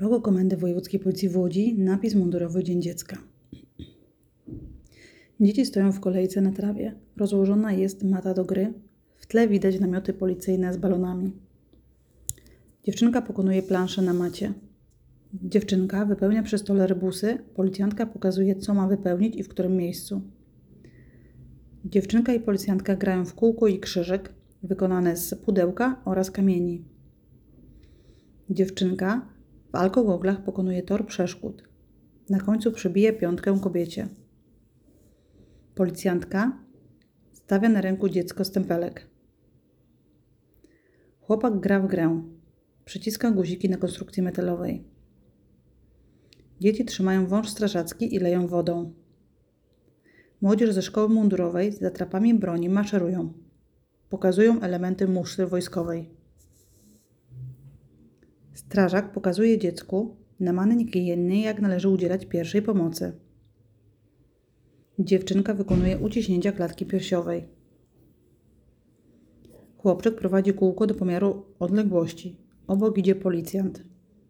Logo Komendy Wojewódzkiej Policji w Łodzi, napis mundurowy Dzień Dziecka. Dzieci stoją w kolejce na trawie. Rozłożona jest mata do gry. W tle widać namioty policyjne z balonami. Dziewczynka pokonuje planszę na macie. Dziewczynka wypełnia przy stole rebusy. Policjantka pokazuje, co ma wypełnić i w którym miejscu. Dziewczynka i policjantka grają w kółko i krzyżyk, wykonane z pudełka oraz kamieni. Dziewczynka w alkogoglach pokonuje tor przeszkód. Na końcu przybije piątkę kobiecie. Policjantka stawia na ręku dziecko stempelek. Chłopak gra w grę. Przyciska guziki na konstrukcji metalowej. Dzieci trzymają wąż strażacki i leją wodą. Młodzież ze szkoły mundurowej z atrapami broni maszerują. Pokazują elementy musztry wojskowej. Strażak pokazuje dziecku na mannekinie, jak należy udzielać pierwszej pomocy. Dziewczynka wykonuje uciśnięcia klatki piersiowej. Chłopczyk prowadzi kółko do pomiaru odległości. Obok idzie policjant.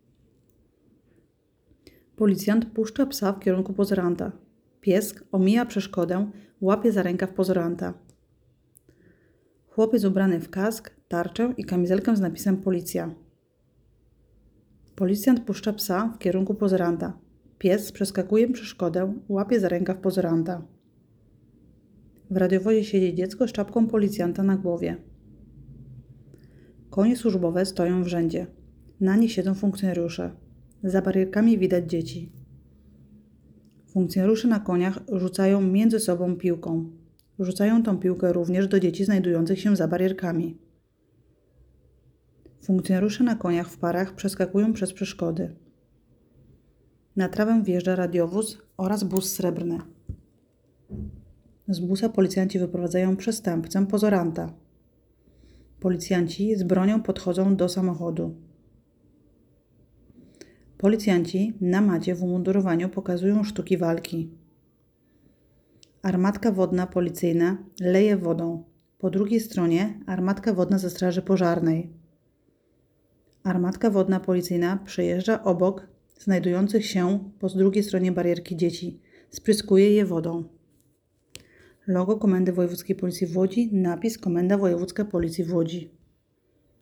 Policjant puszcza psa w kierunku pozoranta. Pies omija przeszkodę, łapie za rękaw pozoranta. Chłopiec ubrany w kask, tarczę i kamizelkę z napisem Policja. Policjant puszcza psa w kierunku pozoranta. Pies przeskakuje przeszkodę, łapie za rękaw pozoranta. W radiowozie siedzi dziecko z czapką policjanta na głowie. Konie służbowe stoją w rzędzie. Na nich siedzą funkcjonariusze. Za barierkami widać dzieci. Funkcjonariusze na koniach rzucają między sobą piłką. Rzucają tą piłkę również do dzieci znajdujących się za barierkami. Funkcjonariusze na koniach w parach przeskakują przez przeszkody. Na trawę wjeżdża radiowóz oraz bus srebrny. Z busa policjanci wyprowadzają przestępcę pozoranta. Policjanci z bronią podchodzą do samochodu. Policjanci na macie w umundurowaniu pokazują sztuki walki. Armatka wodna policyjna leje wodą. Po drugiej stronie armatka wodna ze straży pożarnej. Armatka wodna policyjna przejeżdża obok znajdujących się po drugiej stronie barierki dzieci. Spryskuje je wodą. Logo Komendy Wojewódzkiej Policji w Łodzi, napis Komenda Wojewódzka Policji w Łodzi.